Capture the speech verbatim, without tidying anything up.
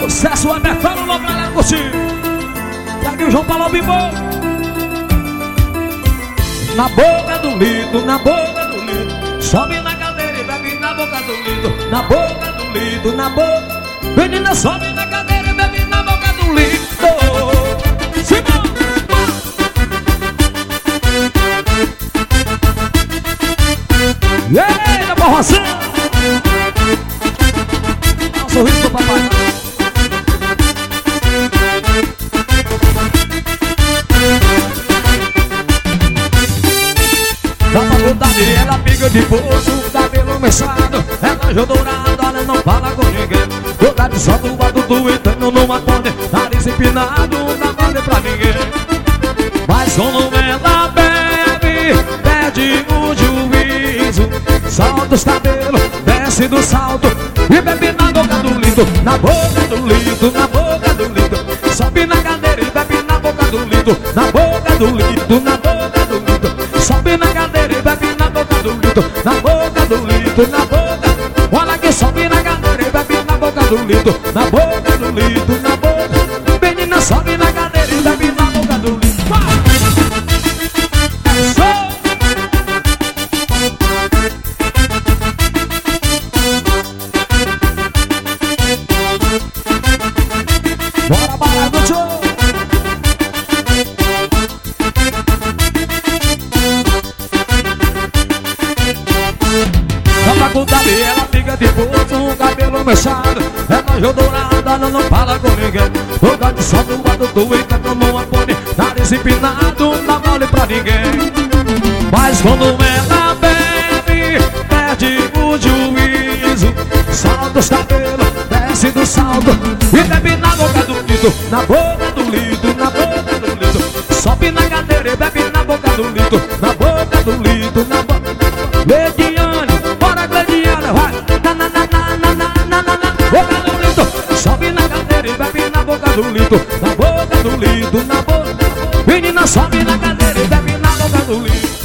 Sucesso é Betano no galera curtir. E aqui o João Paulo Bimbo. Na boca do lindo, na boca do lindo. Sobe na cadeira e bebe na boca do lindo. Na boca do lindo, na boca. Menina, sobe na cadeira e bebe na boca do lindo. Simão! Ei, na borração! Dá um sorriso pro papai. Da faculdade ela pica de bolso, cabelo mexado, relógio dourado, ela não fala com ninguém. Toda de sol do adulto entrando numa ponte, nariz empinado, não vale pra ninguém. Mas quando ela bebe, perde o juízo. Solta os cabelos, desce do salto e bebe na boca do lindo. Na boca do lindo, na boca do lindo. Sobe na cadeira e bebe na boca do lindo. Na boca do lindo, na boca do lindo. Sobe na cadeira e bebe na boca do lindo. Na boca do lindo, na boca. Olha que sobe na cadeira e bebe na boca do lindo. Na boca do lindo, na boca. Menina, sobe na cadeira e bebe na boca do lindo. É só. Bora, bora, no show. Na faculdade ela fica de bolso, cabelo mexado, relógio dourado, ela não fala com ninguém. Toda de sol do adulto e canta numa pone, nariz empinado, não dá mole pra ninguém. Mas quando ela bebe, perde o juízo. Solta os cabelos, desce do salto e bebe na boca do lindo. Na boca do lindo, na boca do lindo. Sobe na cadeira e bebe na boca do lindo. Na boca do lindo, na boca. Glediane, bora Glediane, vai. Na na na na na na na na. Boca do lindo. Sobe na cadeira e bebe na boca do lindo. Na boca do lindo, na boca. Menina, sobe na cadeira e bebe na boca do lindo.